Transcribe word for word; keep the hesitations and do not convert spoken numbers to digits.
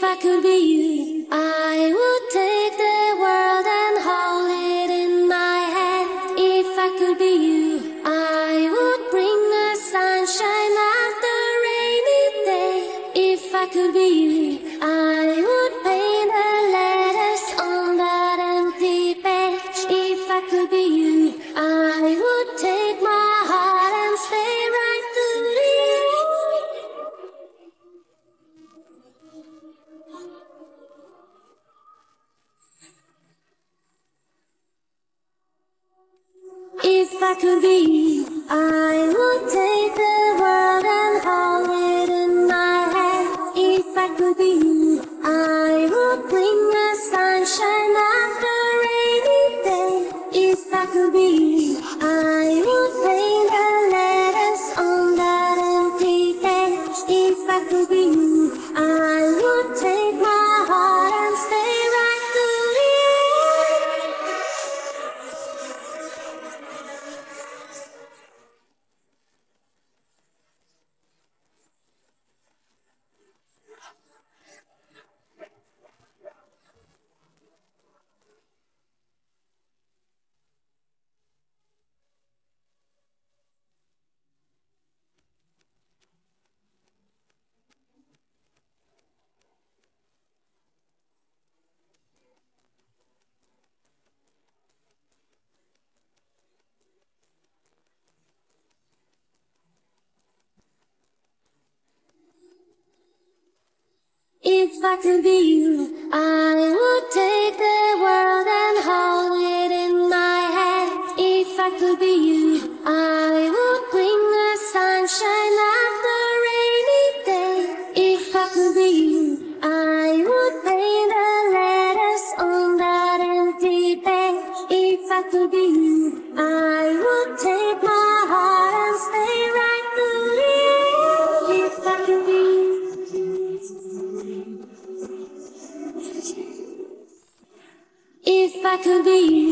If I could be you, I would take the world and hold it in my hand. If I could be you, I would bring the sunshine after a rainy day. If I could be you, I would paint the letters on that empty page. If I could be you, I would take my heart and stay right through the end. If I could be you, I would take the world and hold it in my hand. If I could be you, I would bring the sunshine after a rainy day. If I could be you, I would paint the letters on that empty page. If I could be you, I would take my heart and stay right through the end. If I could be you, I would take the world and hold it in my hand. If I could be you, I would bring the sunshine after a rainy day. If I could be you, I would paint the letters on that empty page. If I could be you, I would take my heart and stay right through the end. If I could be you. If I could be you.